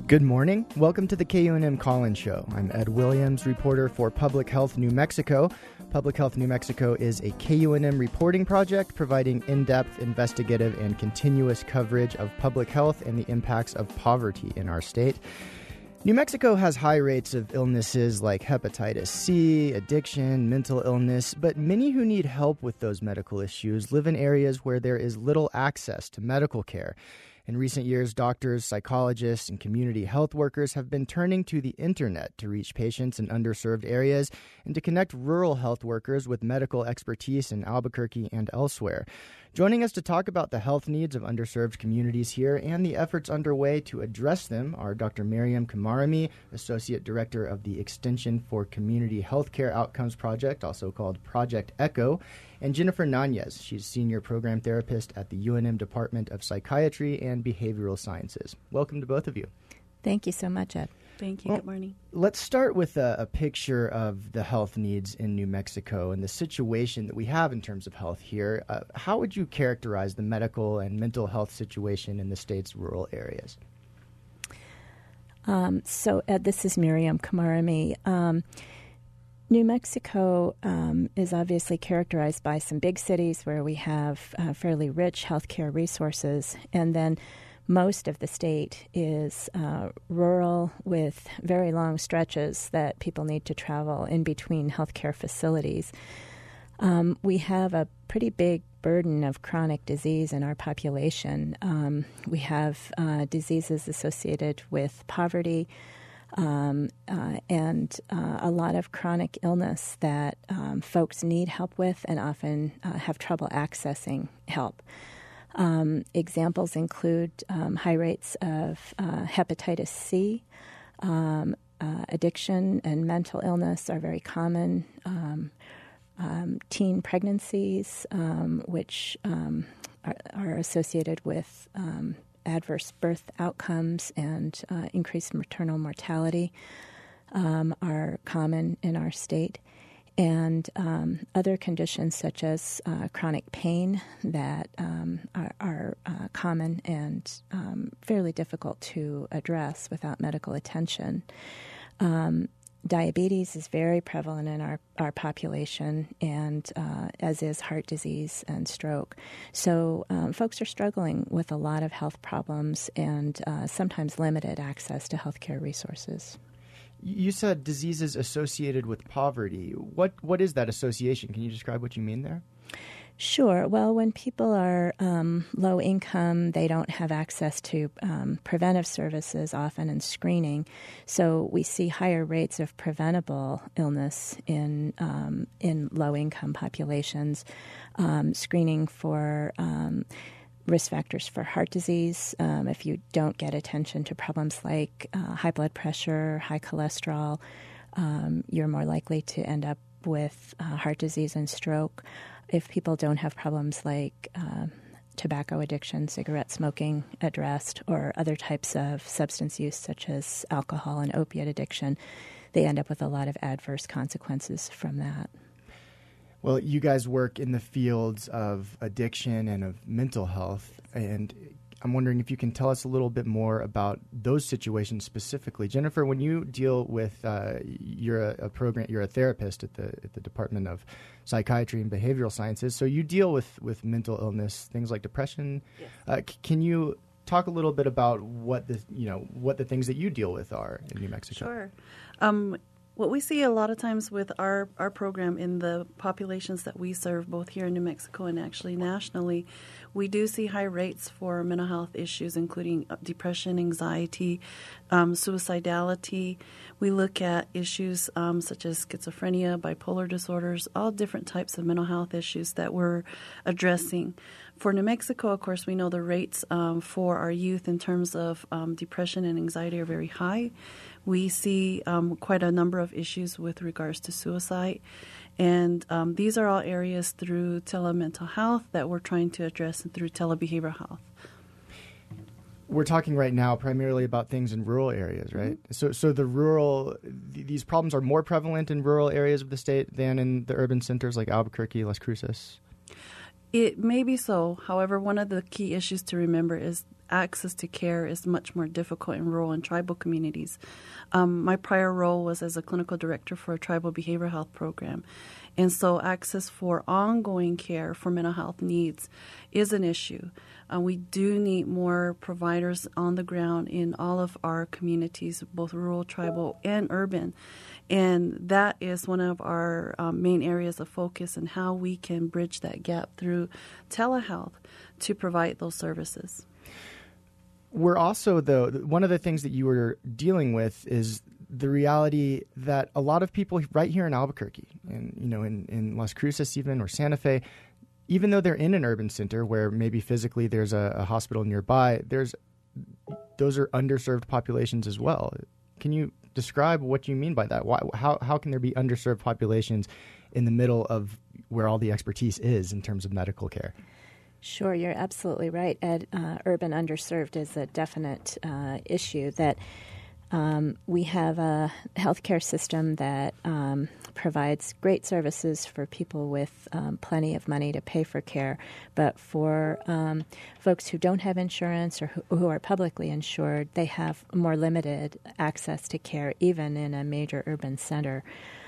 Good morning. Welcome to the KUNM Call-In Show. I'm Ed Williams, reporter for Public Health New Mexico. Public Health New Mexico is a KUNM reporting project providing in-depth, investigative, and continuous coverage of public health and the impacts of poverty in our state. New Mexico has high rates of illnesses like hepatitis C, addiction, mental illness, but many who need help with those medical issues live in areas where there is little access to medical care. In recent years, doctors, psychologists, and community health workers have been turning to the internet to reach patients in underserved areas and to connect rural health workers with medical expertise in Albuquerque and elsewhere. Joining us to talk about the health needs of underserved communities here and the efforts underway to address them are Dr. Miriam Kamarami, Associate Director of the Extension for Community Healthcare Outcomes Project, also called Project ECHO, and Jennifer Nanez. She's Senior Program Therapist at the UNM Department of Psychiatry and Behavioral Sciences. Welcome to both of you. Thank you so much, Ed. Thank you. Good morning. Let's start with a picture of the health needs in New Mexico and the situation that we have in terms of health here. How would you characterize the medical and mental health situation in the state's rural areas? So, Ed, this is Miriam Kamarami. New Mexico is obviously characterized by some big cities where we have fairly rich healthcare resources, and then most of the state is rural with very long stretches that people need to travel in between healthcare facilities. We have a pretty big burden of chronic disease in our population. We have diseases associated with poverty and a lot of chronic illness that folks need help with and often have trouble accessing help. Examples include high rates of hepatitis C. Addiction and mental illness are very common. Teen pregnancies, which are associated with adverse birth outcomes and increased maternal mortality, are common in our state. And other conditions such as chronic pain that are common and fairly difficult to address without medical attention. Diabetes is very prevalent in our population, and as is heart disease and stroke. So folks are struggling with a lot of health problems and sometimes limited access to healthcare resources. You said diseases associated with poverty. What is that association? Can you describe what you mean there? Sure. Well, when people are low income, they don't have access to preventive services often and screening. So we see higher rates of preventable illness in low income populations. Screening for risk factors for heart disease. If you don't get attention to problems like high blood pressure, high cholesterol, you're more likely to end up with heart disease and stroke. If people don't have problems like tobacco addiction, cigarette smoking addressed, or other types of substance use such as alcohol and opiate addiction, they end up with a lot of adverse consequences from that. Well, you guys work in the fields of addiction and of mental health, and I'm wondering if you can tell us a little bit more about those situations specifically. Jennifer, when you deal with you're a therapist at the Department of Psychiatry and Behavioral Sciences, so you deal with mental illness, things like depression. Yes. Can you talk a little bit about what the things that you deal with are in New Mexico? Sure. What we see a lot of times with our program in the populations that we serve, both here in New Mexico and actually nationally, we do see high rates for mental health issues, including depression, anxiety, suicidality. We look at issues such as schizophrenia, bipolar disorders, all different types of mental health issues that we're addressing. For New Mexico, of course, we know the rates for our youth in terms of depression and anxiety are very high. We see quite a number of issues with regards to suicide. And these are all areas through telemental health that we're trying to address through telebehavioral health. We're talking right now primarily about things in rural areas, right? Mm-hmm. So these problems are more prevalent in rural areas of the state than in the urban centers like Albuquerque, Las Cruces? It may be so. However, one of the key issues to remember is access to care is much more difficult in rural and tribal communities. My prior role was as a clinical director for a tribal behavioral health program. And so access for ongoing care for mental health needs is an issue. We do need more providers on the ground in all of our communities, both rural, tribal, and urban. And that is one of our main areas of focus and how we can bridge that gap through telehealth to provide those services. We're also, though, one of the things that you were dealing with is the reality that a lot of people right here in Albuquerque, and in Las Cruces even, or Santa Fe, even though they're in an urban center where maybe physically there's a hospital nearby, those are underserved populations as well. Can you describe what you mean by that? How can there be underserved populations in the middle of where all the expertise is in terms of medical care? Sure, you're absolutely right, Ed. Urban underserved is a definite issue that we have a healthcare system that provides great services for people with plenty of money to pay for care. But for folks who don't have insurance or who are publicly insured, they have more limited access to care, even in a major urban center.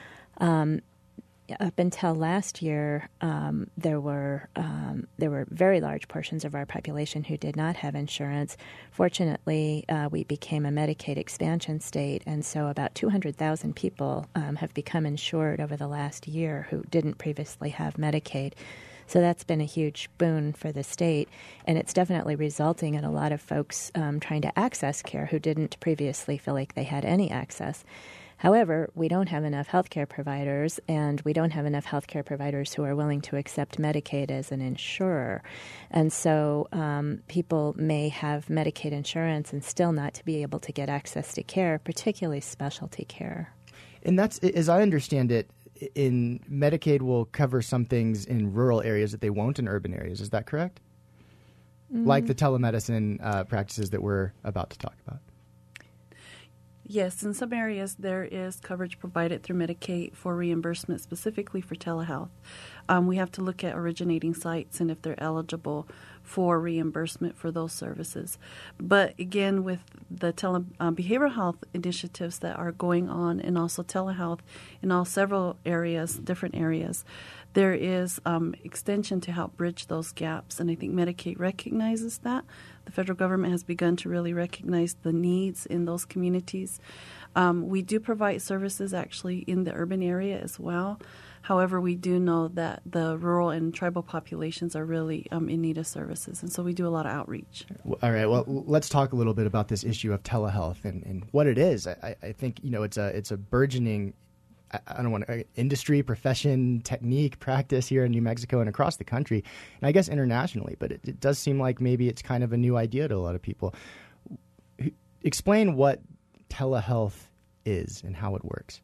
Up until last year, there were very large portions of our population who did not have insurance. Fortunately, we became a Medicaid expansion state, and so about 200,000 people have become insured over the last year who didn't previously have Medicaid. So that's been a huge boon for the state, and it's definitely resulting in a lot of folks trying to access care who didn't previously feel like they had any access. However, we don't have enough healthcare providers, and we don't have enough healthcare providers who are willing to accept Medicaid as an insurer. And so people may have Medicaid insurance and still not to be able to get access to care, particularly specialty care. And that's, as I understand it, in Medicaid will cover some things in rural areas that they won't in urban areas. Is that correct? Mm-hmm. Like the telemedicine practices that we're about to talk about. Yes, in some areas there is coverage provided through Medicaid for reimbursement specifically for telehealth. We have to look at originating sites and if they're eligible for reimbursement for those services. But again, with the behavioral health initiatives that are going on and also telehealth in several areas, different areas, there is extension to help bridge those gaps. And I think Medicaid recognizes that. The federal government has begun to really recognize the needs in those communities. We do provide services actually in the urban area as well. However, we do know that the rural and tribal populations are really in need of services, and so we do a lot of outreach. All right. Well, let's talk a little bit about this issue of telehealth and what it is. I think it's a burgeoning industry, profession, technique, practice here in New Mexico and across the country, and I guess internationally. But it does seem like maybe it's kind of a new idea to a lot of people. Explain what telehealth is and how it works.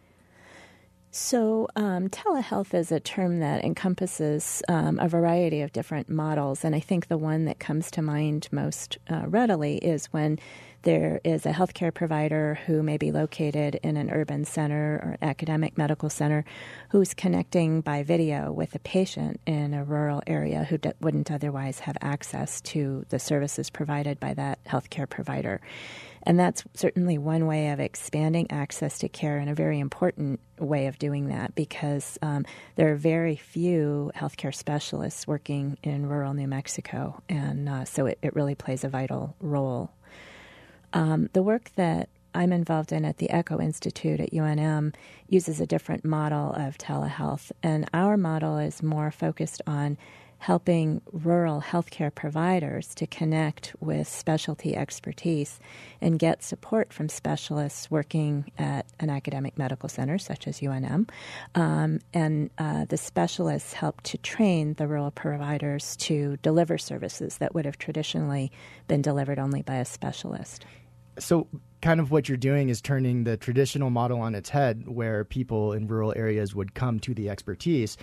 So telehealth is a term that encompasses a variety of different models, and I think the one that comes to mind most readily is when there is a healthcare provider who may be located in an urban center or an academic medical center who's connecting by video with a patient in a rural area who wouldn't otherwise have access to the services provided by that healthcare provider. And that's certainly one way of expanding access to care and a very important way of doing that because there are very few healthcare specialists working in rural New Mexico, and so it really plays a vital role. The work that I'm involved in at the ECHO Institute at UNM uses a different model of telehealth, and our model is more focused on helping rural healthcare providers to connect with specialty expertise and get support from specialists working at an academic medical center such as UNM. The specialists help to train the rural providers to deliver services that would have traditionally been delivered only by a specialist. So kind of what you're doing is turning the traditional model on its head where people in rural areas would come to the expertise.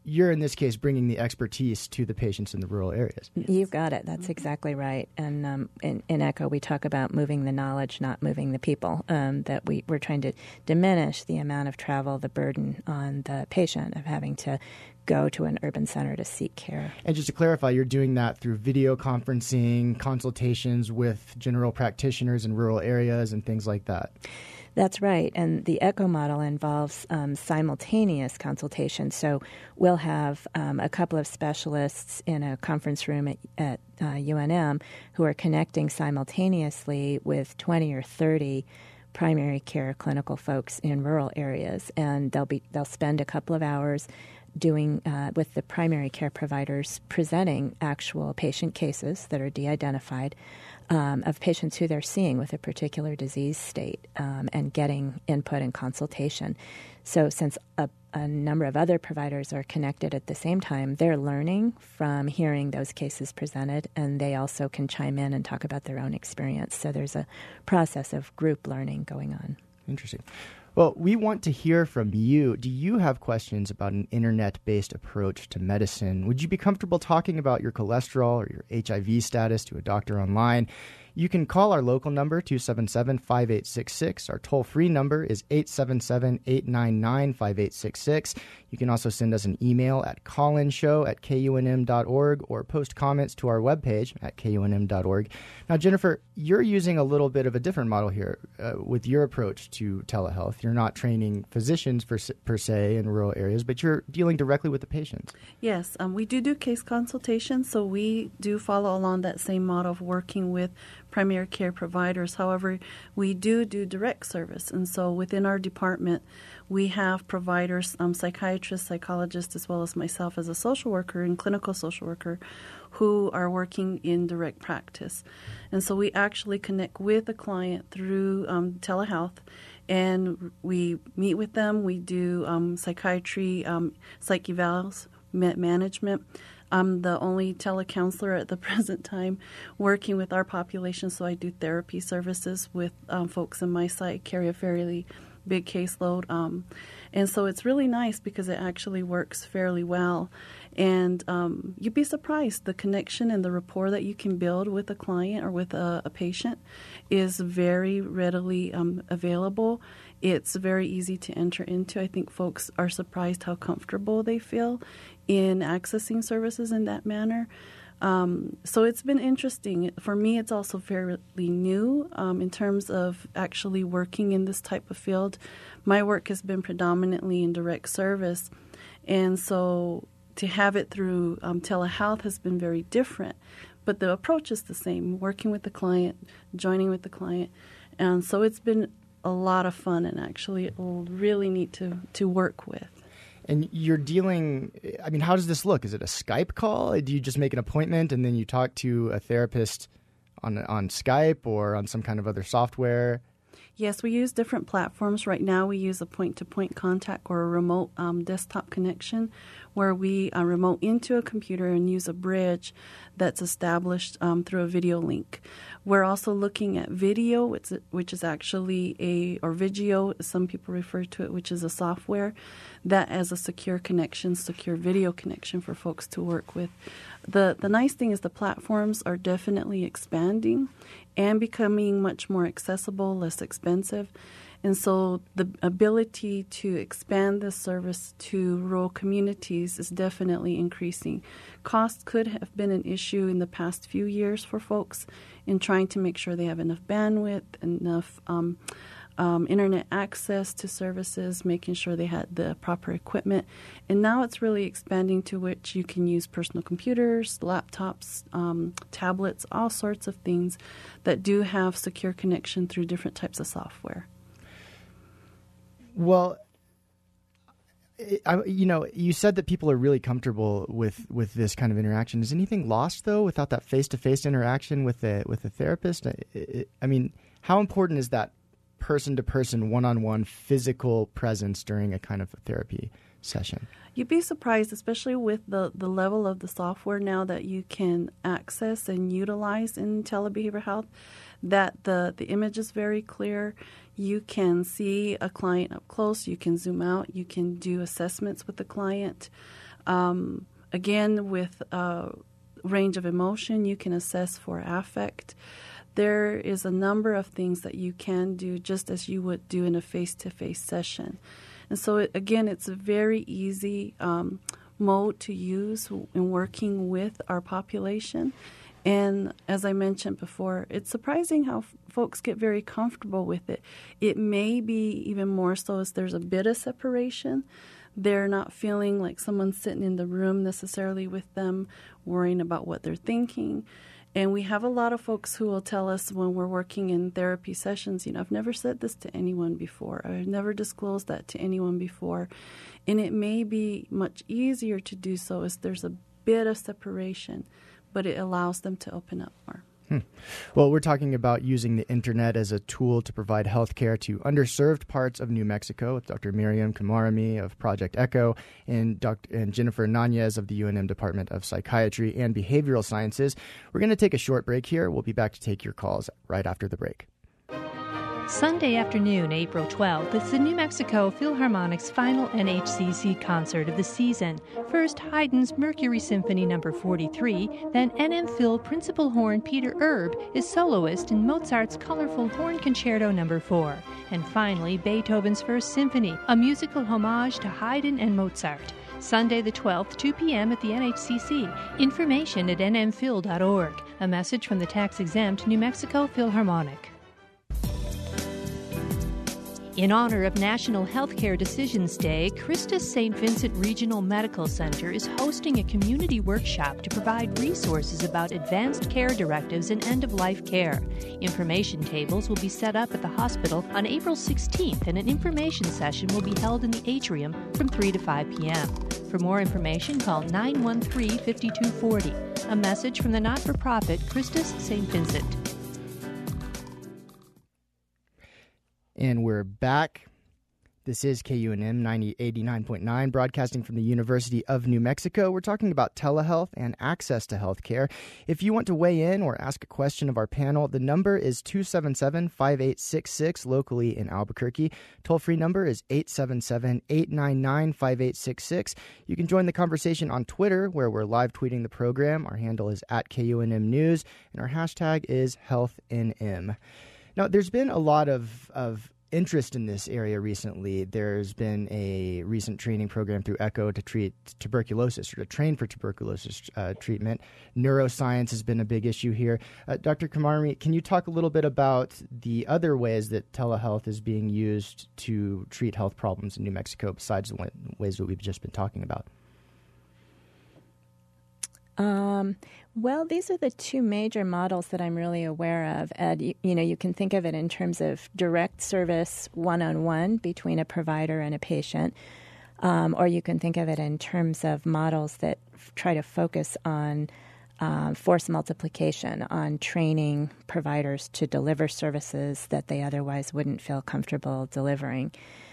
you're in this case bringing the expertise to the patients in the rural areas. You've got it. That's exactly right. And in ECHO, we talk about moving the knowledge, not moving the people, that we're trying to diminish the amount of travel, the burden on the patient of having to go to an urban center to seek care. And just to clarify, you're doing that through video conferencing, consultations with general practitioners in rural areas and things like that. That's right. And the ECHO model involves simultaneous consultation. So we'll have a couple of specialists in a conference room at UNM who are connecting simultaneously with 20 or 30 primary care clinical folks in rural areas. And they'll spend a couple of hours doing with the primary care providers presenting actual patient cases that are de-identified of patients who they're seeing with a particular disease state and getting input and consultation. So since a number of other providers are connected at the same time, they're learning from hearing those cases presented, and they also can chime in and talk about their own experience. So there's a process of group learning going on. Interesting. Well, we want to hear from you. Do you have questions about an internet-based approach to medicine? Would you be comfortable talking about your cholesterol or your HIV status to a doctor online? You can call our local number, 277-5866. Our toll-free number is 877-899-5866. You can also send us an email at callinshow@kunm.org or post comments to our webpage at kunm.org. Now, Jennifer, you're using a little bit of a different model here with your approach to telehealth. You're not training physicians per se in rural areas, but you're dealing directly with the patients. Yes, we do case consultations, so we do follow along that same model of working with primary care providers. However, we do direct service, and so within our department, we have providers, psychiatrists, psychologists, as well as myself as a social worker and clinical social worker who are working in direct practice. And so we actually connect with a client through telehealth, and we meet with them. We do psychiatry, psych evals, management. I'm the only telecounselor at the present time working with our population, so I do therapy services with folks in my site, carry a fairly big caseload. And so it's really nice because it actually works fairly well. And you'd be surprised. The connection and the rapport that you can build with a client or with a patient is very readily available. It's very easy to enter into. I think folks are surprised how comfortable they feel in accessing services in that manner. So it's been interesting. For me, it's also fairly new in terms of actually working in this type of field. My work has been predominantly in direct service, and so to have it through telehealth has been very different. But the approach is the same, working with the client, joining with the client. And so it's been a lot of fun and actually really neat to work with. And you're dealing, I mean, how does this look? Is it a Skype call? Do you just make an appointment and then you talk to a therapist on Skype or on some kind of other software? Yes, we use different platforms. Right now we use a point-to-point contact or a remote desktop connection where we remote into a computer and use a bridge that's established through a video link. We're also looking at video, which is actually or Vigio, as some people refer to it, which is a software that as a secure connection, secure video connection for folks to work with. The nice thing is the platforms are definitely expanding and becoming much more accessible, less expensive. And so the ability to expand this service to rural communities is definitely increasing. Cost could have been an issue in the past few years for folks in trying to make sure they have enough bandwidth, enough internet access to services, making sure they had the proper equipment. And now it's really expanding to which you can use personal computers, laptops, tablets, all sorts of things that do have secure connection through different types of software. Well, you said that people are really comfortable with this kind of interaction. Is anything lost, though, without that face-to-face interaction with a therapist? I mean, how important is that person-to-person, one-on-one physical presence during a kind of a therapy session? You'd be surprised, especially with the level of the software now that you can access and utilize in telebehavioral health, that the image is very clear. You can see a client up close. You can zoom out. You can do assessments with the client. Again, with range of emotion, you can assess for affect. There is a number of things that you can do just as you would do in a face-to-face session. And so, it's a very easy mode to use in working with our population. And as I mentioned before, it's surprising how folks get very comfortable with it. It may be even more so as there's a bit of separation. They're not feeling like someone's sitting in the room necessarily with them, worrying about what they're thinking. And we have a lot of folks who will tell us when we're working in therapy sessions, I've never said this to anyone before. I've never disclosed that to anyone before. And it may be much easier to do so as there's a bit of separation, but it allows them to open up more. Well, we're talking about using the internet as a tool to provide health care to underserved parts of New Mexico with Dr. Miriam Kamarami of Project ECHO and Jennifer Nanez of the UNM Department of Psychiatry and Behavioral Sciences. We're going to take a short break here. We'll be back to take your calls right after the break. Sunday afternoon, April 12th, is the New Mexico Philharmonic's final NHCC concert of the season. First, Haydn's Mercury Symphony No. 43, then NM Phil Principal Horn Peter Erb is soloist in Mozart's colorful Horn Concerto No. 4. And finally, Beethoven's First Symphony, a musical homage to Haydn and Mozart. Sunday the 12th, 2 p.m. at the NHCC. Information at nmphil.org. A message from the tax-exempt New Mexico Philharmonic. In honor of National Healthcare Decisions Day, Christus St. Vincent Regional Medical Center is hosting a community workshop to provide resources about advanced care directives and end-of-life care. Information tables will be set up at the hospital on April 16th, and an information session will be held in the atrium from 3 to 5 p.m. For more information, call 913-5240. A message from the not-for-profit Christus St. Vincent. And we're back. This is KUNM 89.9, broadcasting from the University of New Mexico. We're talking about telehealth and access to health care. If you want to weigh in or ask a question of our panel, the number is 277-5866 locally in Albuquerque. Toll-free number is 877-899-5866. You can join the conversation on Twitter, where we're live tweeting the program. Our handle is @KUNM News, and our hashtag is HealthNM. Now, there's been a lot of interest in this area recently. There's been a recent training program through ECHO to treat tuberculosis, or to train for tuberculosis treatment. Neuroscience has been a big issue here. Dr. Kamarami, can you talk a little bit about the other ways that telehealth is being used to treat health problems in New Mexico besides the ways that we've just been talking about? Well, these are the two major models that I'm really aware of. Ed, you can think of it in terms of direct service one-on-one between a provider and a patient, or you can think of it in terms of models that try to focus on force multiplication, on training providers to deliver services that they otherwise wouldn't feel comfortable delivering.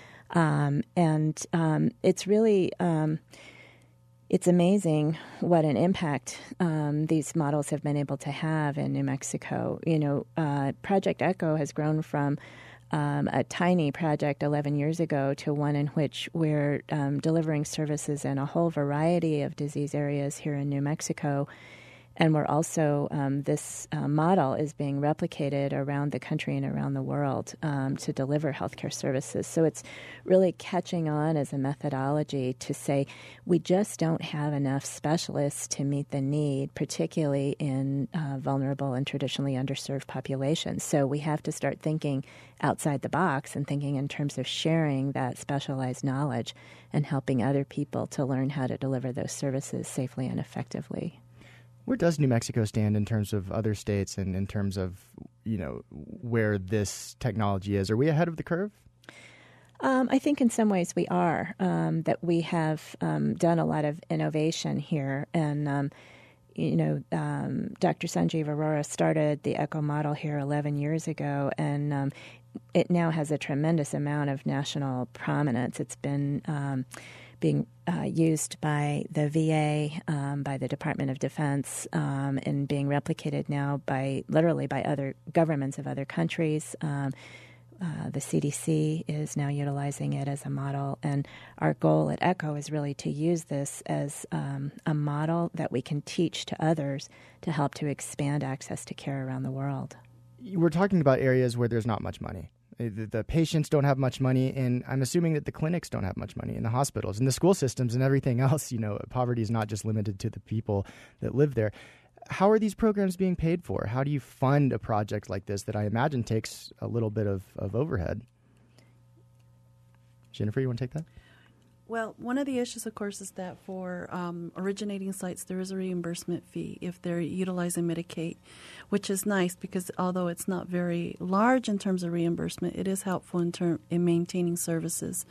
It's really... It's amazing what an impact these models have been able to have in New Mexico. Project ECHO has grown from a tiny project 11 years ago to one in which we're delivering services in a whole variety of disease areas here in New Mexico. And we're also, this model is being replicated around the country and around the world to deliver healthcare services. So it's really catching on as a methodology to say we just don't have enough specialists to meet the need, particularly in vulnerable and traditionally underserved populations. So we have to start thinking outside the box and thinking in terms of sharing that specialized knowledge and helping other people to learn how to deliver those services safely and effectively. Where does New Mexico stand in terms of other states and in terms of, where this technology is? Are we ahead of the curve? I think in some ways we are, that we have done a lot of innovation here. And, Dr. Sanjeev Arora started the ECHO model here 11 years ago, and it now has a tremendous amount of national prominence. It's been being used by the VA, by the Department of Defense, and being replicated now by other governments of other countries. The CDC is now utilizing it as a model, and our goal at ECHO is really to use this as a model that we can teach to others to help to expand access to care around the world. We're talking about areas where there's not much money. The patients don't have much money, and I'm assuming that the clinics don't have much money, and the hospitals and the school systems and everything else. Poverty is not just limited to the people that live there. How are these programs being paid for? How do you fund a project like this that I imagine takes a little bit of overhead? Jennifer, you want to take that? Well, one of the issues, of course, is that for originating sites, there is a reimbursement fee if they're utilizing Medicaid, which is nice because although it's not very large in terms of reimbursement, it is helpful in maintaining services.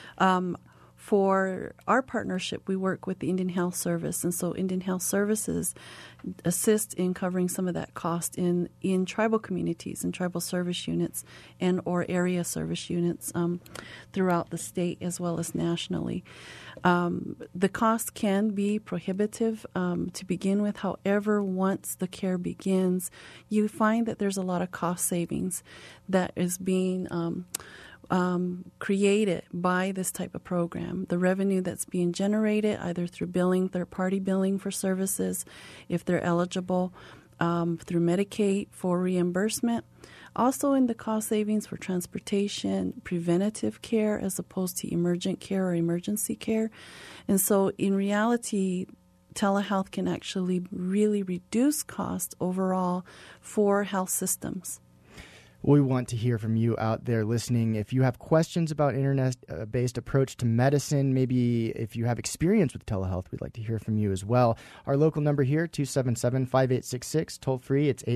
For our partnership, we work with the Indian Health Service, and so Indian Health Services assist in covering some of that cost in tribal communities and tribal service units and or area service units throughout the state as well as nationally. The cost can be prohibitive to begin with. However, once the care begins, you find that there's a lot of cost savings that is being created by this type of program. The revenue that's being generated either through billing, third-party billing for services, if they're eligible, through Medicaid for reimbursement. Also in the cost savings for transportation, preventative care as opposed to emergent care or emergency care. And so in reality, telehealth can actually really reduce costs overall for health systems. We want to hear from you out there listening. If you have questions about internet-based approach to medicine, maybe if you have experience with telehealth, we'd like to hear from you as well. Our local number here, 277-5866, toll free, it's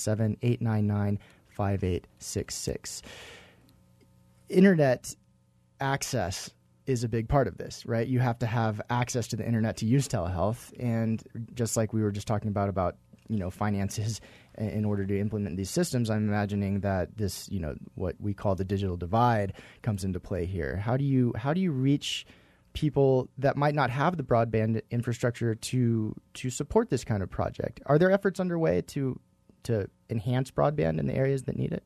877-899-5866. Internet access is a big part of this, right? You have to have access to the internet to use telehealth, and just like we were just talking about finances in order to implement these systems, I'm imagining that this, what we call the digital divide comes into play here. How do you reach people that might not have the broadband infrastructure to support this kind of project? Are there efforts underway to enhance broadband in the areas that need it?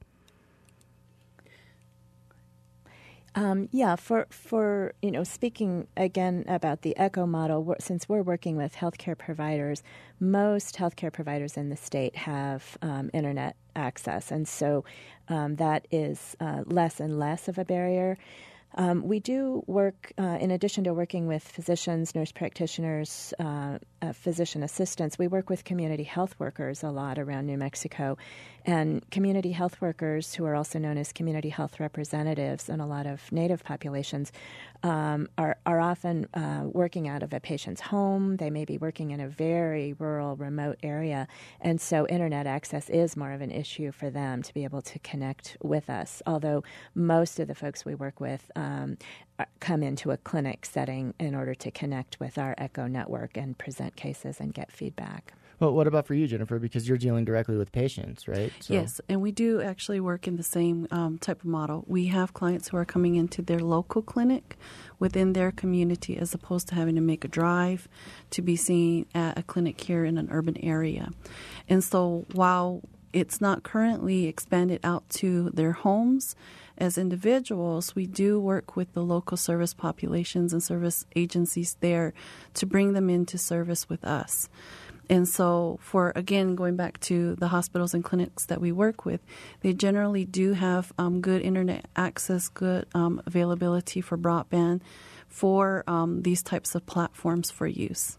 For speaking again about the ECHO model, since we're working with healthcare providers, most healthcare providers in the state have internet access, and so that is less and less of a barrier. We do work, in addition to working with physicians, nurse practitioners, physician assistants, we work with community health workers a lot around New Mexico. And community health workers, who are also known as community health representatives in a lot of Native populations, are often working out of a patient's home. They may be working in a very rural, remote area. And so internet access is more of an issue for them to be able to connect with us, although most of the folks we work with come into a clinic setting in order to connect with our ECHO network and present cases and get feedback. Well, what about for you, Jennifer? Because you're dealing directly with patients, right? So. Yes, and we do actually work in the same type of model. We have clients who are coming into their local clinic within their community as opposed to having to make a drive to be seen at a clinic here in an urban area. And so while it's not currently expanded out to their homes, as individuals, we do work with the local service populations and service agencies there to bring them into service with us. And so going back to the hospitals and clinics that we work with, they generally do have good internet access, good availability for broadband for these types of platforms for use.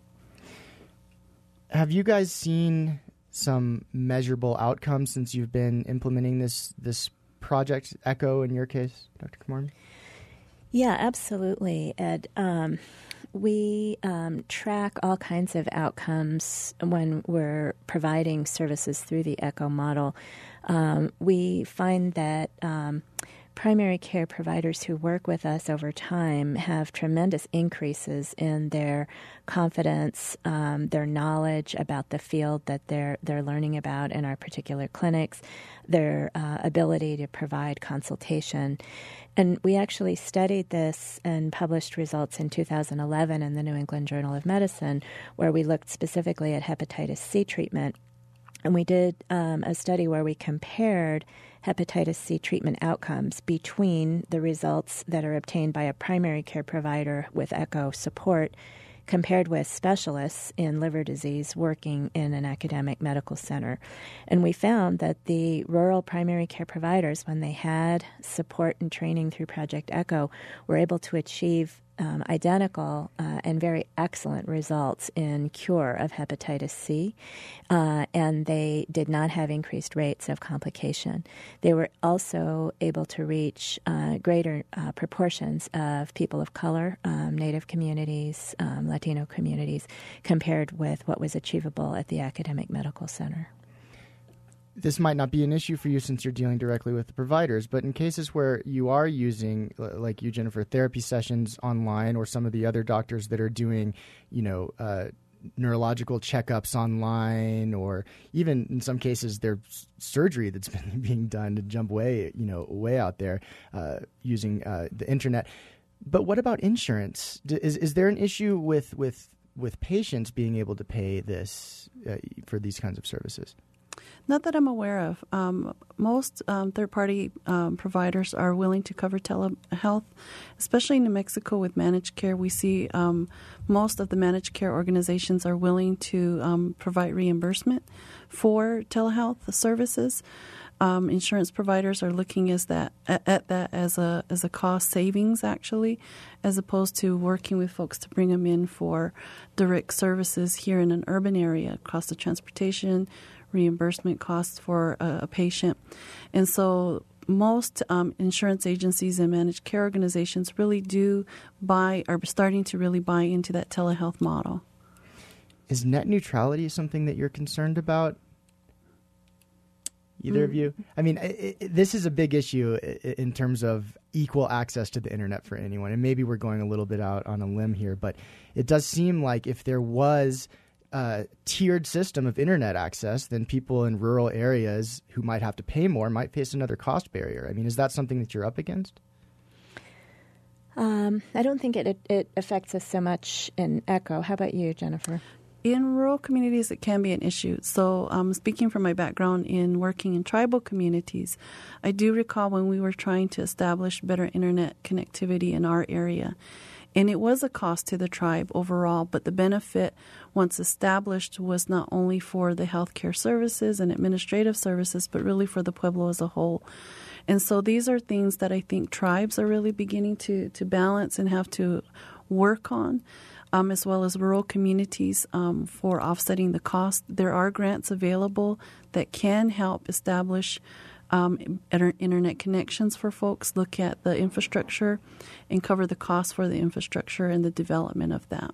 Have you guys seen some measurable outcomes since you've been implementing this project, ECHO in your case, Dr. Kumar? Yeah, absolutely, Ed. We track all kinds of outcomes when we're providing services through the ECHO model. We find that primary care providers who work with us over time have tremendous increases in their confidence, their knowledge about the field that they're learning about in our particular clinics, their ability to provide consultation. And we actually studied this and published results in 2011 in the New England Journal of Medicine, where we looked specifically at hepatitis C treatment. And we did a study where we compared hepatitis C treatment outcomes between the results that are obtained by a primary care provider with echo support compared with specialists in liver disease working in an academic medical center. And we found that the rural primary care providers, when they had support and training through Project ECHO, were able to achieve identical and very excellent results in cure of hepatitis C, and they did not have increased rates of complication. They were also able to reach greater proportions of people of color, Native communities, Latino communities, compared with what was achievable at the academic medical center. This might not be an issue for you since you're dealing directly with the providers, but in cases where you are using, like you, Jennifer, therapy sessions online, or some of the other doctors that are doing, neurological checkups online, or even in some cases there's surgery that's been being done to jump way out there using the internet. But what about insurance? Is there an issue with patients being able to pay this for these kinds of services? Not that I'm aware of. Most third-party providers are willing to cover telehealth, especially in New Mexico with managed care. We see most of the managed care organizations are willing to provide reimbursement for telehealth services. Insurance providers are looking at that as a cost savings, actually, as opposed to working with folks to bring them in for direct services here in an urban area, cost of transportation, reimbursement costs for a patient. And so most insurance agencies and managed care organizations really are starting to really buy into that telehealth model. Is net neutrality something that you're concerned about? Either of you? I mean, this is a big issue in terms of equal access to the internet for anyone. And maybe we're going a little bit out on a limb here, but it does seem like if there was tiered system of internet access, then people in rural areas who might have to pay more might face another cost barrier. I mean, is that something that you're up against? I don't think it affects us so much in ECHO. How about you, Jennifer? In rural communities, it can be an issue. So speaking from my background in working in tribal communities, I do recall when we were trying to establish better internet connectivity in our area. And it was a cost to the tribe overall, but the benefit once established was not only for the healthcare services and administrative services, but really for the Pueblo as a whole. And so these are things that I think tribes are really beginning to balance and have to work on, as well as rural communities for offsetting the cost. There are grants available that can help establish internet connections for folks, look at the infrastructure, and cover the cost for the infrastructure and the development of that.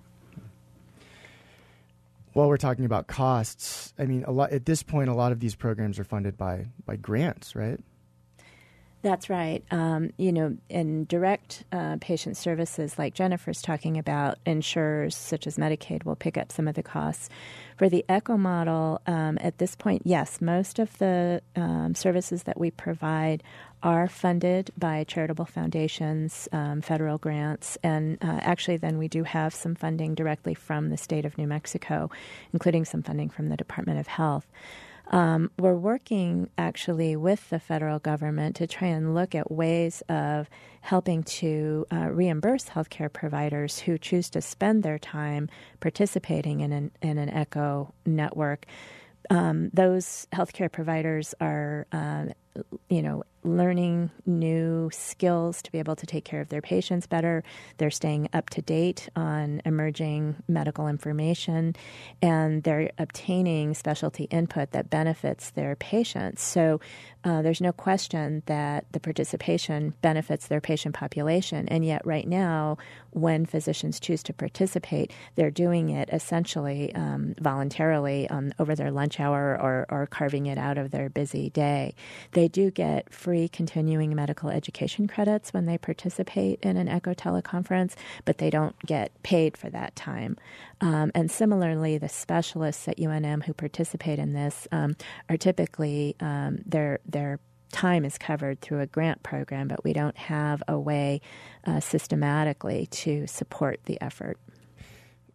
While we're talking about costs, I mean, at this point, a lot of these programs are funded by grants, right? That's right. In direct patient services like Jennifer's talking about, insurers such as Medicaid will pick up some of the costs. For the ECHO model, at this point, yes, most of the services that we provide are funded by charitable foundations, federal grants, and actually then we do have some funding directly from the state of New Mexico, including some funding from the Department of Health. We're working actually with the federal government to try and look at ways of helping to reimburse healthcare providers who choose to spend their time participating in an ECHO network. Those healthcare providers are, learning new skills to be able to take care of their patients better. They're staying up to date on emerging medical information, and they're obtaining specialty input that benefits their patients. So there's no question that the participation benefits their patient population, and yet right now, when physicians choose to participate, they're doing it essentially voluntarily over their lunch hour or carving it out of their busy day. They do get free continuing medical education credits when they participate in an ECHO teleconference, but they don't get paid for that time. And similarly, the specialists at UNM who participate in this are typically their time is covered through a grant program, but we don't have a way systematically to support the effort.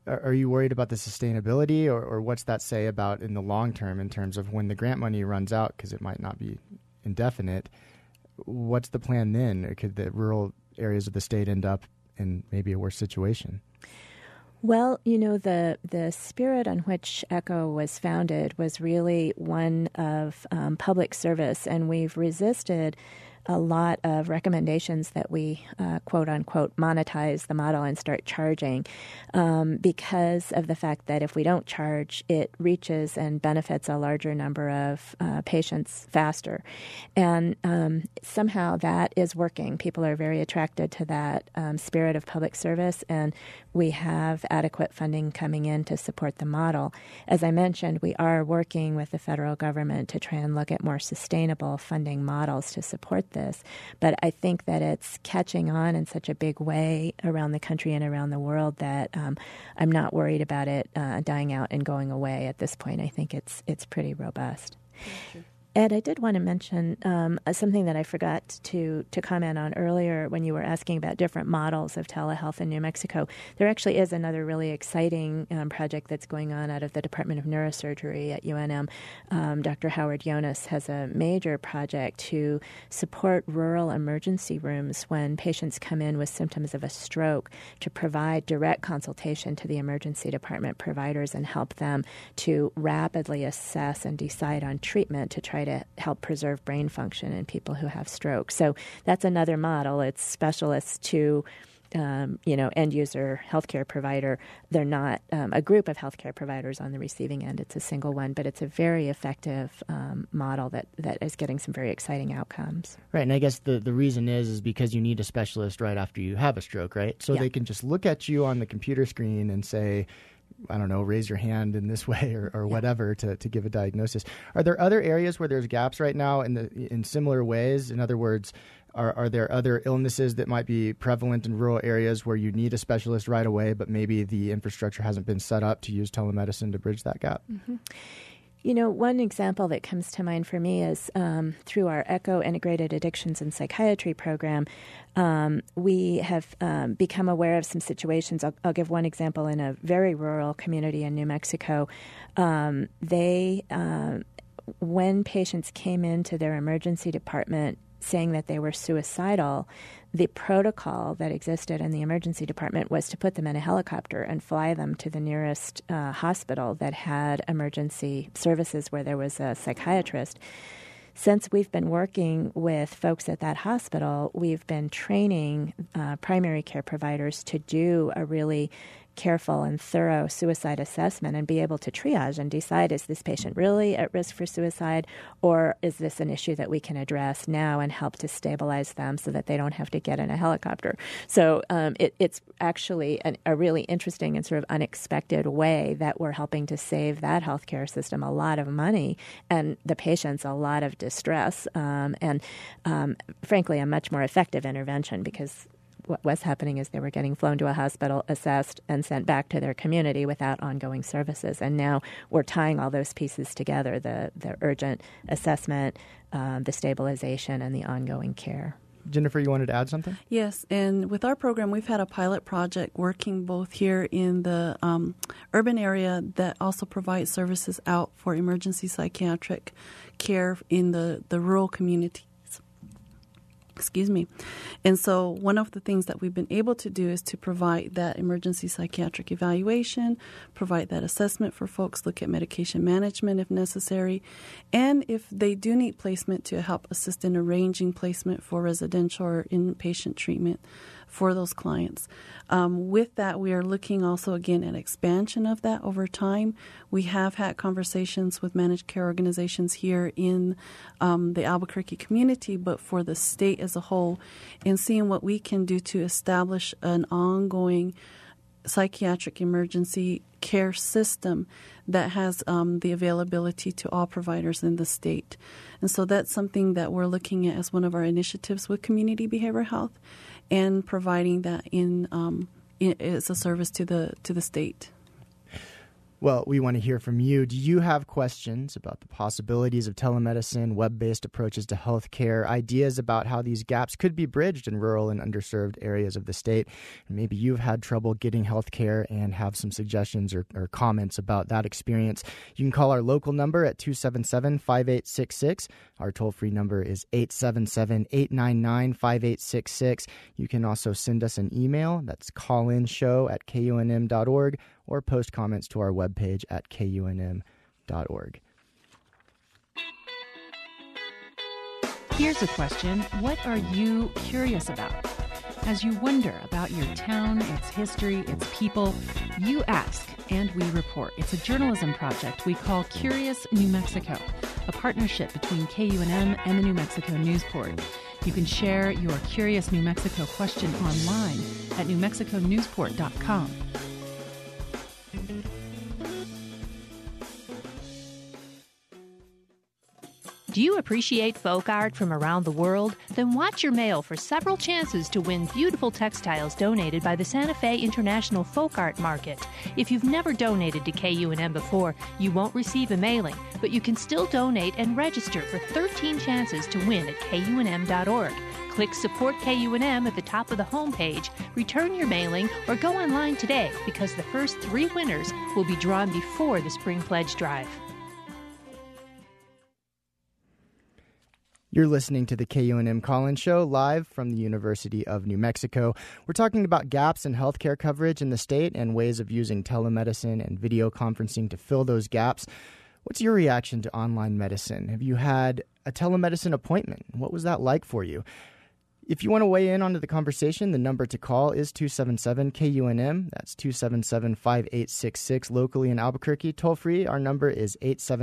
are you worried about the sustainability, or what's that say about in the long term in terms of when the grant money runs out, because it might not be indefinite? What's the plan then? Could the rural areas of the state end up in maybe a worse situation? Well, the spirit on which ECHO was founded was really one of public service, and we've resisted a lot of recommendations that we, quote unquote, monetize the model and start charging because of the fact that if we don't charge, it reaches and benefits a larger number of patients faster. And somehow that is working. People are very attracted to that spirit of public service, and we have adequate funding coming in to support the model. As I mentioned, we are working with the federal government to try and look at more sustainable funding models to support this. But I think that it's catching on in such a big way around the country and around the world that I'm not worried about it dying out and going away at this point. I think it's pretty robust. Sure. Ed, I did want to mention something that I forgot to comment on earlier when you were asking about different models of telehealth in New Mexico. There actually is another really exciting project that's going on out of the Department of Neurosurgery at UNM. Dr. Howard Jonas has a major project to support rural emergency rooms when patients come in with symptoms of a stroke, to provide direct consultation to the emergency department providers and help them to rapidly assess and decide on treatment to try to help preserve brain function in people who have stroke. So that's another model. It's specialists to, end user healthcare provider. They're not a group of healthcare providers on the receiving end. It's a single one, but it's a very effective model that is getting some very exciting outcomes. Right, and I guess the reason is because you need a specialist right after you have a stroke, right? So They can just look at you on the computer screen and say, I don't know, raise your hand in this way or whatever to give a diagnosis. Are there other areas where there's gaps right now in similar ways? In other words, are there other illnesses that might be prevalent in rural areas where you need a specialist right away, but maybe the infrastructure hasn't been set up to use telemedicine to bridge that gap? Mm-hmm. One example that comes to mind for me is through our ECHO Integrated Addictions and Psychiatry program, we have become aware of some situations. I'll give one example in a very rural community in New Mexico. When patients came into their emergency department saying that they were suicidal, the protocol that existed in the emergency department was to put them in a helicopter and fly them to the nearest hospital that had emergency services where there was a psychiatrist. Since we've been working with folks at that hospital, we've been training primary care providers to do a really careful and thorough suicide assessment and be able to triage and decide, is this patient really at risk for suicide, or is this an issue that we can address now and help to stabilize them so that they don't have to get in a helicopter. So it's actually a really interesting and sort of unexpected way that we're helping to save that healthcare system a lot of money and the patients a lot of distress and frankly, a much more effective intervention, because what was happening is they were getting flown to a hospital, assessed, and sent back to their community without ongoing services. And now we're tying all those pieces together, the urgent assessment, the stabilization, and the ongoing care. Jennifer, you wanted to add something? Yes, and with our program, we've had a pilot project working both here in the urban area that also provides services out for emergency psychiatric care in the rural community. Excuse me. And so one of the things that we've been able to do is to provide that emergency psychiatric evaluation, provide that assessment for folks, look at medication management if necessary, and if they do need placement, to help assist in arranging placement for residential or inpatient treatment for those clients. With that, we are looking also again at expansion of that over time. We have had conversations with managed care organizations here in the Albuquerque community, but for the state as a whole, and seeing what we can do to establish an ongoing psychiatric emergency care system that has the availability to all providers in the state. And so that's something that we're looking at as one of our initiatives with community behavioral health, and providing that in as a service to the state. Well, we want to hear from you. Do you have questions about the possibilities of telemedicine, web-based approaches to healthcare, ideas about how these gaps could be bridged in rural and underserved areas of the state? Maybe you've had trouble getting healthcare and have some suggestions or comments about that experience. You can call our local number at 277-5866. Our toll-free number is 877-899-5866. You can also send us an email. That's callinshow@kunm.org, or post comments to our webpage at kunm.org. Here's a question. What are you curious about? As you wonder about your town, its history, its people, you ask and we report. It's a journalism project we call Curious New Mexico, a partnership between KUNM and the New Mexico Newsport. You can share your Curious New Mexico question online at newmexiconewsport.com. Do you appreciate folk art from around the world? Then watch your mail for several chances to win beautiful textiles donated by the Santa Fe International Folk Art Market. If you've never donated to KUNM before, you won't receive a mailing, but you can still donate and register for 13 chances to win at kunm.org. Click Support KUNM at the top of the homepage, return your mailing, or go online today, because the first 3 winners will be drawn before the Spring Pledge Drive. You're listening to the KUNM Call-In Show live from the University of New Mexico. We're talking about gaps in healthcare coverage in the state and ways of using telemedicine and video conferencing to fill those gaps. What's your reaction to online medicine? Have you had a telemedicine appointment? What was that like for you? If you want to weigh in onto the conversation, the number to call is 277-KUNM. That's 277-5866 locally in Albuquerque. Toll-free, our number is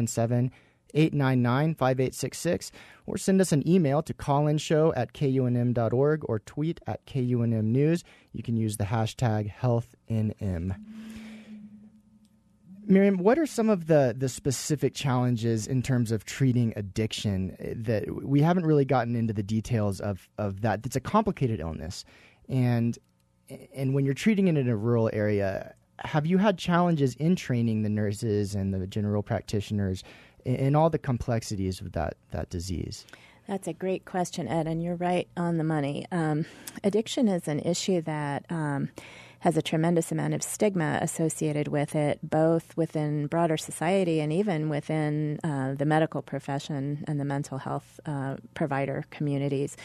877-899-5866, or send us an email to callinshow@kunm.org or tweet at KUNM News. You can use the hashtag HealthNM. Miriam, what are some of the specific challenges in terms of treating addiction that we haven't really gotten into the details of that? It's a complicated illness. And when you're treating it in a rural area, have you had challenges in training the nurses and the general practitioners in all the complexities of that disease? That's a great question, Ed, and you're right on the money. Addiction is an issue that has a tremendous amount of stigma associated with it, both within broader society and even within the medical profession and the mental health provider communities.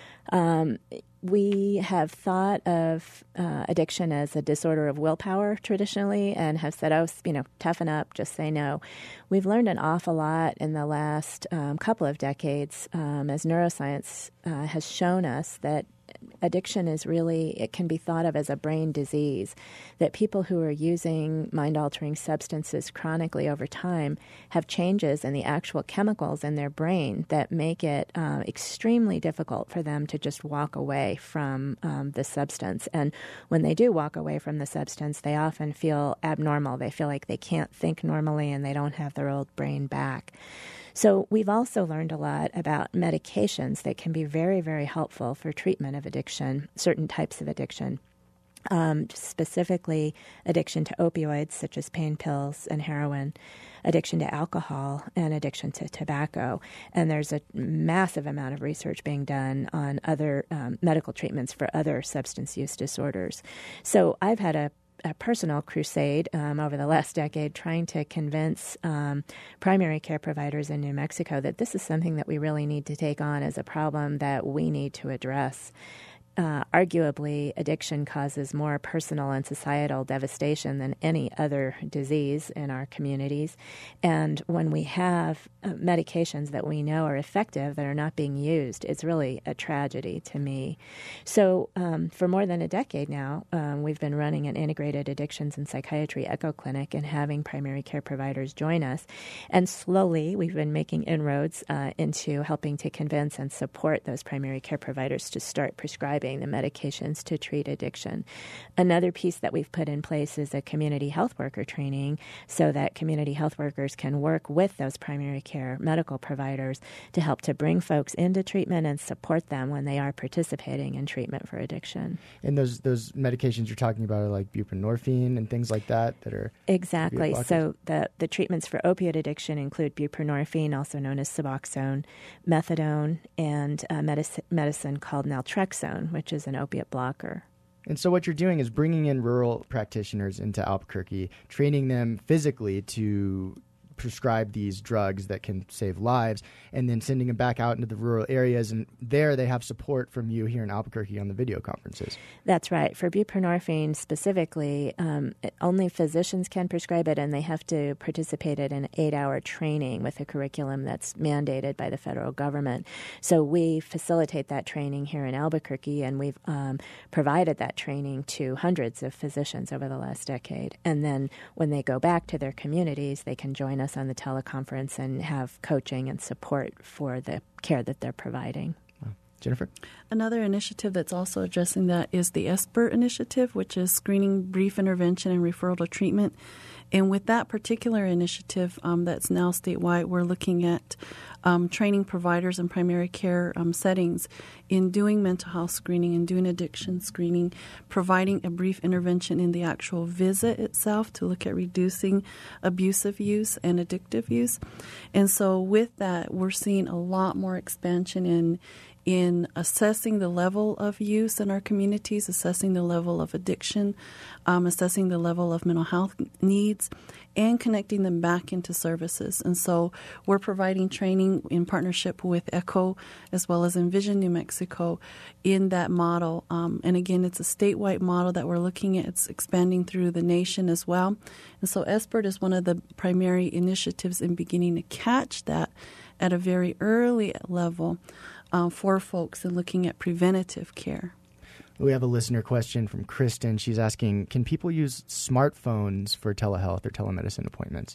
We have thought of addiction as a disorder of willpower traditionally and have said, toughen up, just say no. We've learned an awful lot in the last couple of decades as neuroscience has shown us that addiction is really, it can be thought of as a brain disease, that people who are using mind-altering substances chronically over time have changes in the actual chemicals in their brain that make it extremely difficult for them to just walk away from the substance. And when they do walk away from the substance, they often feel abnormal. They feel like they can't think normally and they don't have their old brain back. So we've also learned a lot about medications that can be very, very helpful for treatment of addiction, certain types of addiction, specifically addiction to opioids such as pain pills and heroin, addiction to alcohol, and addiction to tobacco. And there's a massive amount of research being done on other medical treatments for other substance use disorders. So I've had a personal crusade over the last decade trying to convince primary care providers in New Mexico that this is something that we really need to take on as a problem that we need to address. Arguably, addiction causes more personal and societal devastation than any other disease in our communities. And when we have medications that we know are effective that are not being used, it's really a tragedy to me. So for more than a decade now, we've been running an integrated addictions and psychiatry echo clinic and having primary care providers join us. And slowly, we've been making inroads into helping to convince and support those primary care providers to start prescribing prescribing the medications to treat addiction. Another piece that we've put in place is a community health worker training so that community health workers can work with those primary care medical providers to help to bring folks into treatment and support them when they are participating in treatment for addiction. And those medications you're talking about are like buprenorphine and things like that are... Exactly. So the treatments for opioid addiction include buprenorphine, also known as Suboxone, methadone, and medicine called naltrexone, which is an opiate blocker. And so what you're doing is bringing in rural practitioners into Albuquerque, training them physically to prescribe these drugs that can save lives, and then sending them back out into the rural areas. And there they have support from you here in Albuquerque on the video conferences. That's right. For buprenorphine specifically, only physicians can prescribe it, and they have to participate in an 8-hour training with a curriculum that's mandated by the federal government. So we facilitate that training here in Albuquerque, and we've provided that training to hundreds of physicians over the last decade. And then when they go back to their communities, they can join us on the teleconference and have coaching and support for the care that they're providing. Jennifer? Another initiative that's also addressing that is the SBIRT initiative, which is Screening, Brief Intervention, and Referral to Treatment. And with that particular initiative that's now statewide, we're looking at training providers in primary care settings in doing mental health screening and doing addiction screening, providing a brief intervention in the actual visit itself to look at reducing abusive use and addictive use. And so with that, we're seeing a lot more expansion in assessing the level of use in our communities, assessing the level of addiction, assessing the level of mental health needs, and connecting them back into services. And so we're providing training in partnership with ECHO as well as Envision New Mexico in that model. And again, it's a statewide model that we're looking at. It's expanding through the nation as well. And so SBIRT is one of the primary initiatives in beginning to catch that at a very early level for folks and looking at preventative care. We have a listener question from Kristen. She's asking, can people use smartphones for telehealth or telemedicine appointments?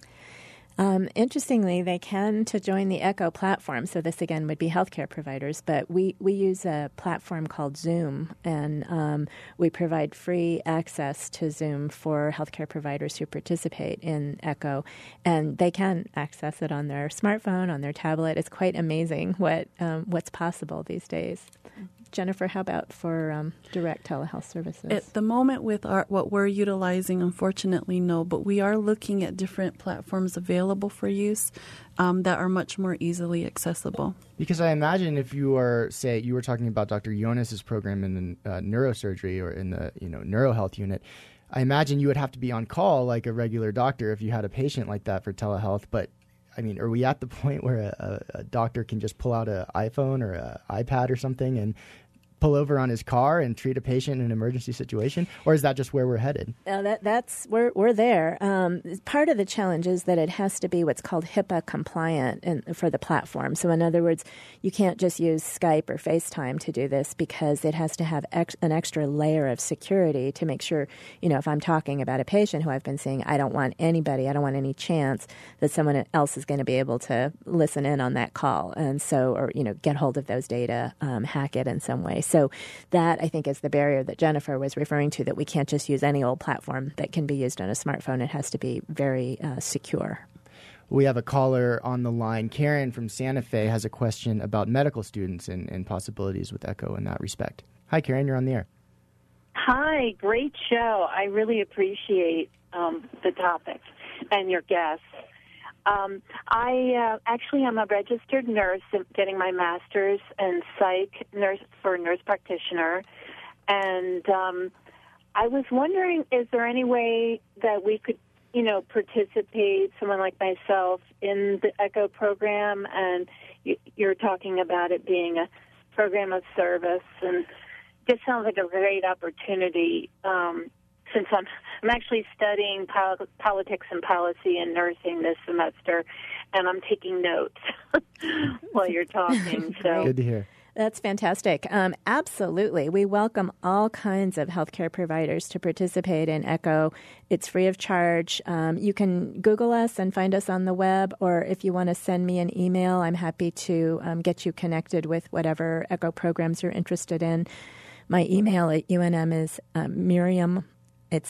Interestingly, they can to join the ECHO platform. So this, again, would be healthcare providers. But we use a platform called Zoom, and we provide free access to Zoom for healthcare providers who participate in ECHO. And they can access it on their smartphone, on their tablet. It's quite amazing what's possible these days. Jennifer, how about for direct telehealth services? At the moment with what we're utilizing, unfortunately, no, but we are looking at different platforms available for use that are much more easily accessible. Because I imagine if you are, say, you were talking about Dr. Jonas's program in the neurosurgery or in the neurohealth unit, I imagine you would have to be on call like a regular doctor if you had a patient like that for telehealth, but I mean, are we at the point where a doctor can just pull out an iPhone or an iPad or something and pull over on his car and treat a patient in an emergency situation? Or is that just where we're headed? That's we're there. Part of the challenge is that it has to be what's called HIPAA compliant for the platform. So in other words, you can't just use Skype or FaceTime to do this because it has to have an extra layer of security to make sure, if I'm talking about a patient who I've been seeing, I don't want any chance that someone else is going to be able to listen in on that call. And so, or, get hold of those data, hack it in some way. So that, I think, is the barrier that Jennifer was referring to, that we can't just use any old platform that can be used on a smartphone. It has to be very secure. We have a caller on the line. Karen from Santa Fe has a question about medical students and possibilities with ECHO in that respect. Hi, Karen. You're on the air. Hi. Great show. I really appreciate the topic and your guests. I actually am a registered nurse getting my master's in psych nurse practitioner. And I was wondering, is there any way that we could, participate, someone like myself, in the ECHO program? And you're talking about it being a program of service, and it just sounds like a great opportunity. Since I'm actually studying politics and policy and nursing this semester, and I'm taking notes while you're talking. So good to hear. That's fantastic. Absolutely. We welcome all kinds of healthcare providers to participate in ECHO. It's free of charge. You can Google us and find us on the web, or if you want to send me an email, I'm happy to get you connected with whatever ECHO programs you're interested in. My email at UNM is Miriam, it's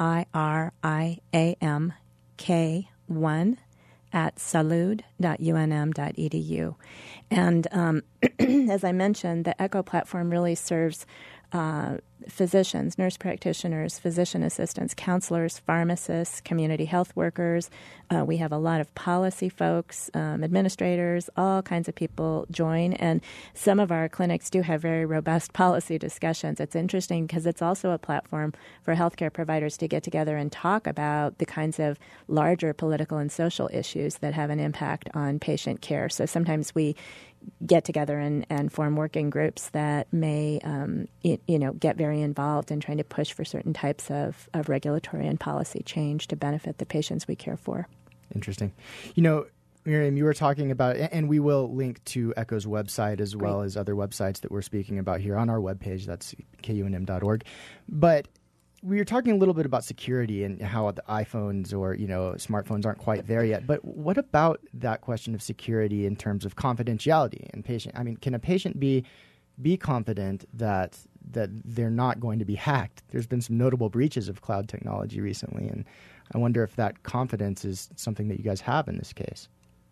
MIRIAMK1 at salud.unm.edu. And as I mentioned, the ECHO platform really serves physicians, nurse practitioners, physician assistants, counselors, pharmacists, community health workers. We have a lot of policy folks, administrators, all kinds of people join. And some of our clinics do have very robust policy discussions. It's interesting because it's also a platform for healthcare providers to get together and talk about the kinds of larger political and social issues that have an impact on patient care. So sometimes we get together and form working groups that may, get very involved in trying to push for certain types of regulatory and policy change to benefit the patients we care for. Interesting. Miriam, you were talking about, and we will link to ECHO's website as well as other websites that we're speaking about here on our webpage. That's kunm.org. But we were talking a little bit about security and how the iPhones or, smartphones aren't quite there yet. But what about that question of security in terms of confidentiality and patient? I mean, can a patient be confident that they're not going to be hacked? There's been some notable breaches of cloud technology recently, and I wonder if that confidence is something that you guys have in this case.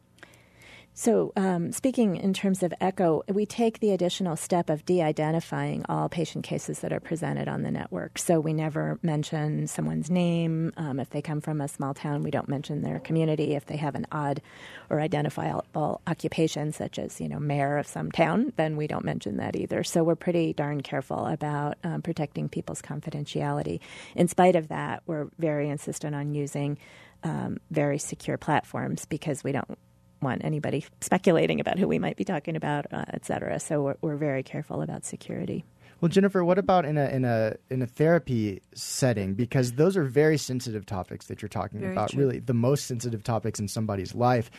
So speaking in terms of ECHO, we take the additional step of de-identifying all patient cases that are presented on the network. So we never mention someone's name. If they come from a small town, we don't mention their community. If they have an odd or identifiable occupation, such as, mayor of some town, then we don't mention that either. So we're pretty darn careful about protecting people's confidentiality. In spite of that, we're very insistent on using very secure platforms because we don't want anybody speculating about who we might be talking about, et cetera. So we're very careful about security. Well, Jennifer, what about in a therapy setting? Because those are very sensitive topics that you're talking about. True. Really, the most sensitive topics in somebody's life.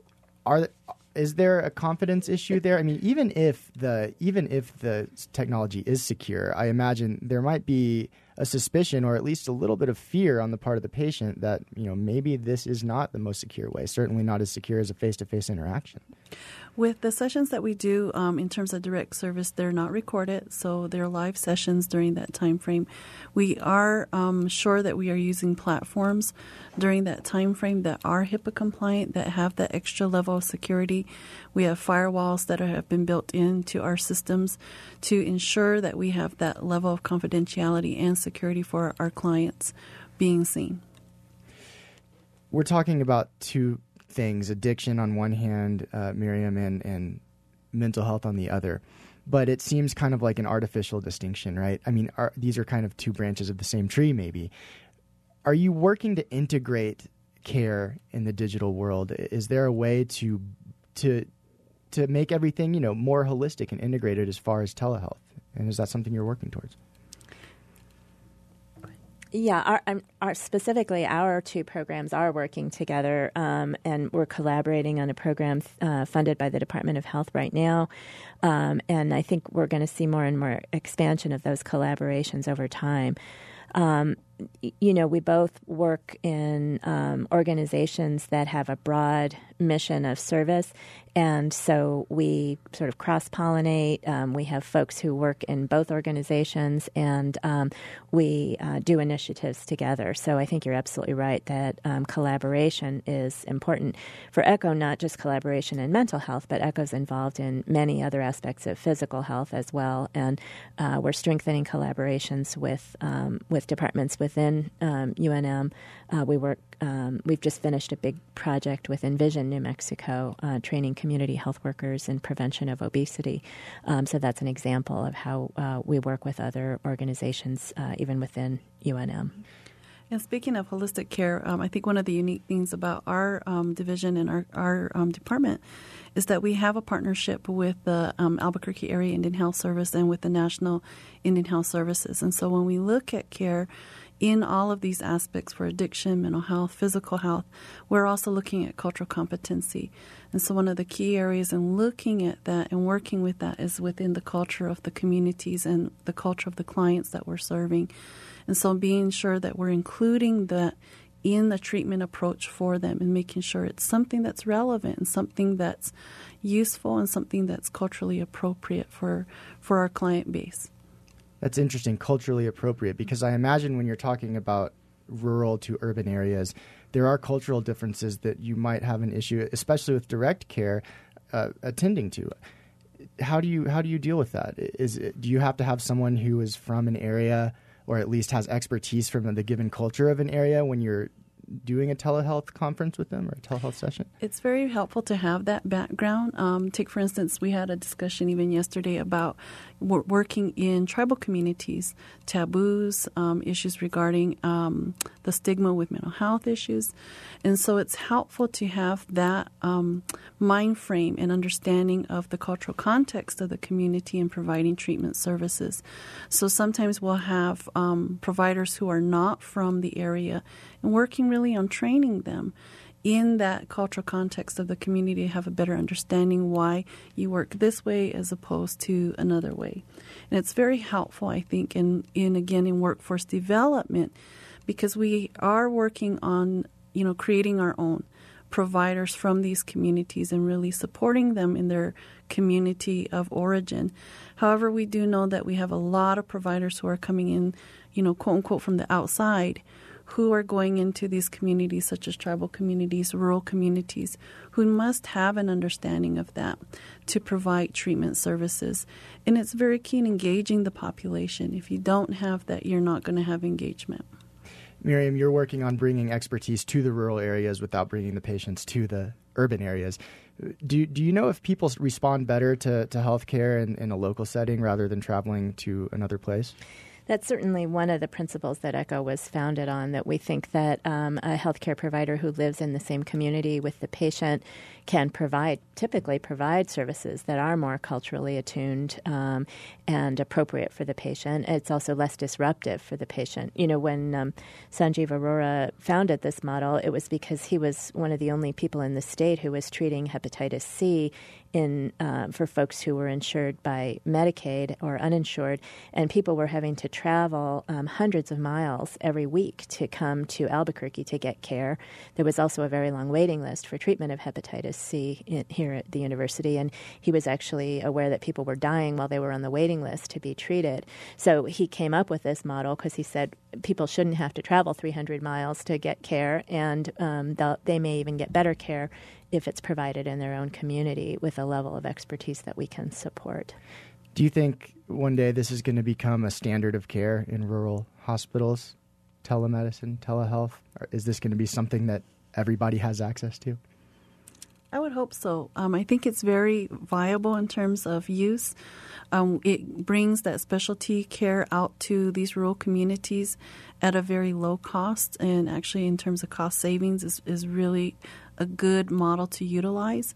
Is there a confidence issue there? I mean, even if the technology is secure, I imagine there might be a suspicion or at least a little bit of fear on the part of the patient that, maybe this is not the most secure way, certainly not as secure as a face-to-face interaction. With the sessions that we do in terms of direct service, they're not recorded, so they're live sessions during that time frame. We are sure that we are using platforms during that time frame that are HIPAA compliant, that have that extra level of security. We have firewalls that have been built into our systems to ensure that we have that level of confidentiality and security for our clients being seen. We're talking about two things, addiction on one hand, Miriam, and mental health on the other. But it seems kind of like an artificial distinction, right? I mean, these are kind of two branches of the same tree, maybe. Are you working to integrate care in the digital world? Is there a way to make everything, more holistic and integrated as far as telehealth? And is that something you're working towards? Yeah, specifically our two programs are working together, and we're collaborating on a program funded by the Department of Health right now. And I think we're going to see more and more expansion of those collaborations over time. We both work in organizations that have a broad mission of service, and so we sort of cross-pollinate. We have folks who work in both organizations, and we do initiatives together. So I think you're absolutely right that collaboration is important for ECHO, not just collaboration in mental health, but ECHO's involved in many other aspects of physical health as well, and we're strengthening collaborations with departments within UNM. We've just finished a big project with Envision New Mexico, training community health workers in prevention of obesity. So that's an example of how we work with other organizations, even within UNM. And speaking of holistic care, I think one of the unique things about our division and our department is that we have a partnership with the Albuquerque Area Indian Health Service and with the National Indian Health Services. And so when we look at care, in all of these aspects for addiction, mental health, physical health, we're also looking at cultural competency. And so one of the key areas in looking at that and working with that is within the culture of the communities and the culture of the clients that we're serving. And so being sure that we're including that in the treatment approach for them and making sure it's something that's relevant and something that's useful and something that's culturally appropriate for our client base. That's interesting, culturally appropriate, because I imagine when you're talking about rural to urban areas, there are cultural differences that you might have an issue, especially with direct care, attending to. How do you deal with that? Do you have to have someone who is from an area or at least has expertise from the given culture of an area when you're doing a telehealth conference with them or a telehealth session? It's very helpful to have that background. Take, for instance, we had a discussion even yesterday about working in tribal communities, taboos, issues regarding the stigma with mental health issues. And so it's helpful to have that mind frame and understanding of the cultural context of the community and providing treatment services. So sometimes we'll have providers who are not from the area and working really on training them in that cultural context of the community to have a better understanding why you work this way as opposed to another way. And it's very helpful, I think, in workforce development, because we are working on, creating our own providers from these communities and really supporting them in their community of origin. However, we do know that we have a lot of providers who are coming in, quote unquote, from the outside, who are going into these communities such as tribal communities, rural communities, who must have an understanding of that to provide treatment services. And it's very key in engaging the population. If you don't have that, you're not going to have engagement. Miriam, you're working on bringing expertise to the rural areas without bringing the patients to the urban areas. Do you know if people respond better to healthcare in a local setting rather than traveling to another place? That's certainly one of the principles that ECHO was founded on, that we think that a healthcare provider who lives in the same community with the patient can typically provide services that are more culturally attuned and appropriate for the patient. It's also less disruptive for the patient. When Sanjeev Arora founded this model, it was because he was one of the only people in the state who was treating hepatitis C for folks who were insured by Medicaid or uninsured, and people were having to travel hundreds of miles every week to come to Albuquerque to get care. There was also a very long waiting list for treatment of hepatitis C here at the university, and he was actually aware that people were dying while they were on the waiting list to be treated. So he came up with this model because he said people shouldn't have to travel 300 miles to get care, and they may even get better care if it's provided in their own community with a level of expertise that we can support. Do you think one day this is going to become a standard of care in rural hospitals, telemedicine, telehealth? Or is this going to be something that everybody has access to? I would hope so. I think it's very viable in terms of use. It brings that specialty care out to these rural communities at a very low cost, and actually in terms of cost savings is really a good model to utilize.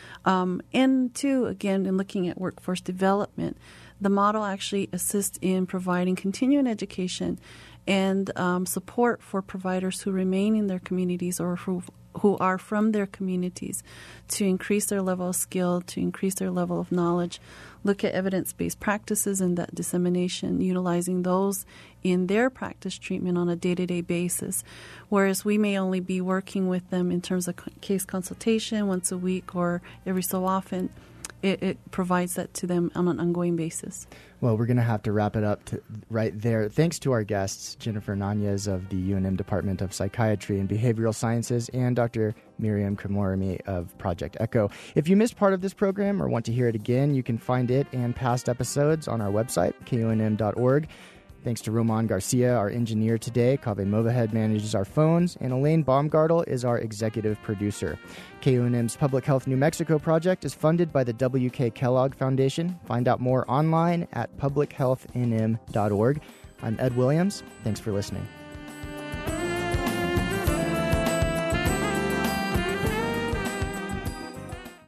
And two, again, in looking at workforce development, the model actually assists in providing continuing education and support for providers who remain in their communities or who are from their communities to increase their level of skill, to increase their level of knowledge, look at evidence-based practices and that dissemination, utilizing those in their practice treatment on a day-to-day basis, whereas we may only be working with them in terms of case consultation once a week or every so often. It provides that to them on an ongoing basis. Well, we're going to have to wrap it up right there. Thanks to our guests, Jennifer Nanez of the UNM Department of Psychiatry and Behavioral Sciences and Dr. Miriam Kamorami of Project ECHO. If you missed part of this program or want to hear it again, you can find it and past episodes on our website, kunm.org. Thanks to Roman Garcia, our engineer today. Kaveh Movahed manages our phones, and Elaine Baumgartel is our executive producer. KUNM's Public Health New Mexico project is funded by the W.K. Kellogg Foundation. Find out more online at publichealthnm.org. I'm Ed Williams. Thanks for listening.